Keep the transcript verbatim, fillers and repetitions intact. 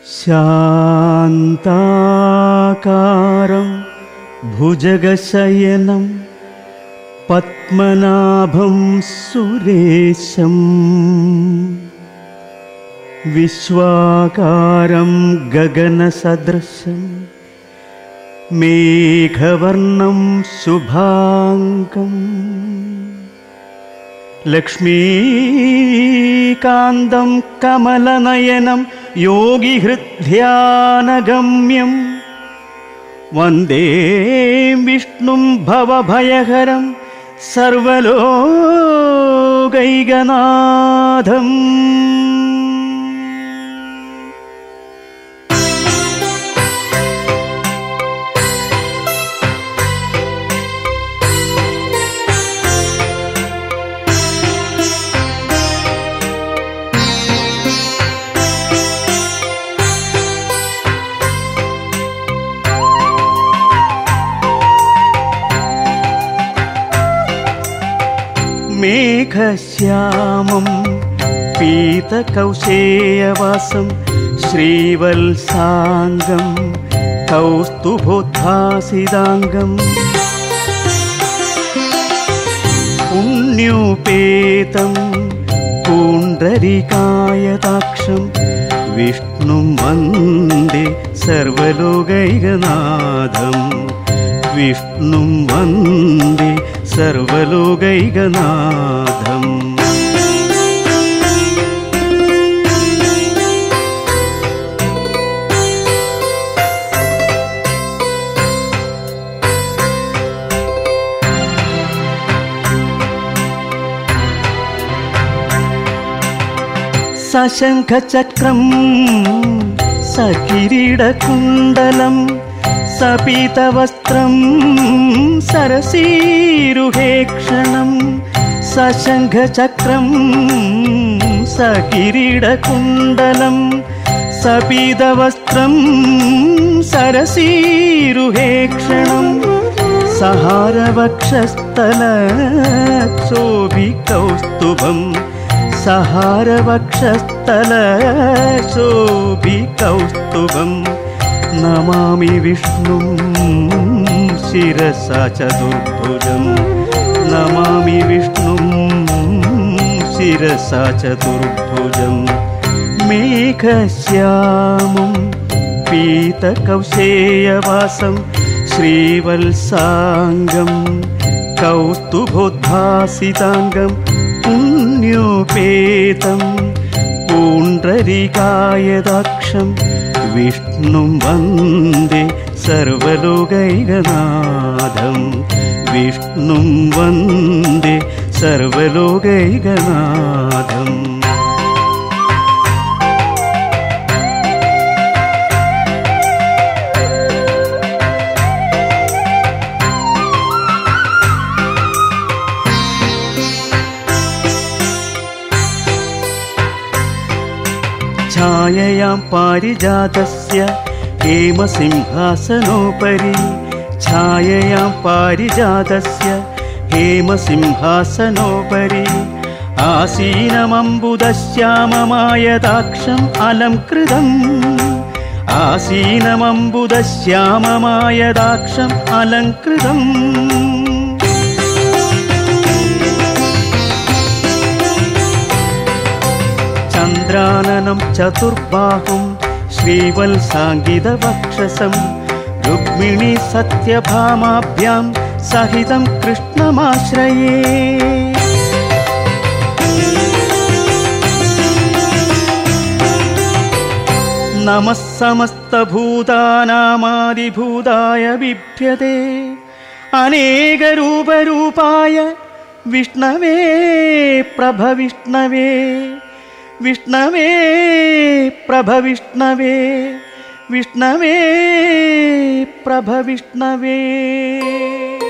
ശാന്താകാരം ഭുജഗശയനം പത്മനാഭം സുരേശം വിശ്വാകാരം ഗഗനസദൃശം മേഘവർണം ശുഭാംഗം ലക്ഷ്മീകാന്തം കമലനയനം യോഗിഹൃദ്ധ്യാനഗമ്യം വന്ദേ വിഷ്ണും ഭവഭയഹരം സർവലോകൈകനാഥം. മേഘശ്യാമം പീതകൗശേയവാസം ശ്രീവത്സാംഗം കൗസ്തുഭോദ്ഭാസിതാംഗം പുണ്യോപേതം പുണ്ഡരീകായതാക്ഷം വിഷ്ണും വന്ദേ സർവലോകൈകനാഥം. വിഷ്ണും വന്ദേ സർവലോകൈകനാഥം. സശംഖചക്രം സകിരീടകുണ്ടലം സപീതവസ്ത്രം സരസീരുഹേക്ഷണം സശംഖചക്രം സകിരീടകുണ്ടലം സപീതവസ്ത്രം സരസീരുഹേക്ഷണം സഹാരവക്ഷസ്ഥലശോഭികൗസ്തുഭം സഹാരവക്ഷസ്ഥലശോഭികൗസ്തുഭം നമാമി വിഷ്ണും ശിരസാ ചതുർഭുജം. നമാമി വിഷ്ണും ശിരസാ ചതുർഭുജം. മേഘശ്യാമം പീതകൗശേയവാസം ശ്രീവത്സാംഗം കൗസ്തുഭോദ്ഭാസിതാംഗം പുണ്യോപേതം പുണ്ഡരീകായതാക്ഷം വിഷ്ണും വന്ദേ സർവലോകൈകനാഥം. വിഷ്ണും വന്ദേ സർവലോകൈകനാഥം. ഛായയാം പാരിജാതസ്യ ഹേമസിംഹാസനോപരി ഛായയാം പാരിജാതസ്യ ഹേമസിംഹാസനോപരി ആസീനമംബുദശ്യാമമായതാക്ഷം അലംകൃതം ആസീനമംബുദശ്യാമമായതാക്ഷം അലംകൃതം ചന്ദ്രാനനം ചതുർബാഹും ശ്രീവത്സാംഗിതവക്ഷസം രുക്മിണി സത്യഭാമാഭ്യാം സഹിതം കൃഷ്ണമാശ്രയേ. നമഃ സമസ്തഭൂതാനാമാദിഭൂതായ ബിഭ്യതേ അനേകരൂപരൂപായ വിഷ്ണവേ പ്രഭവിഷ്ണവേ. വിഷ്ണവേ പ്രഭവിഷ്ണവേ. വിഷ്ണവേ പ്രഭവിഷ്ണവേ.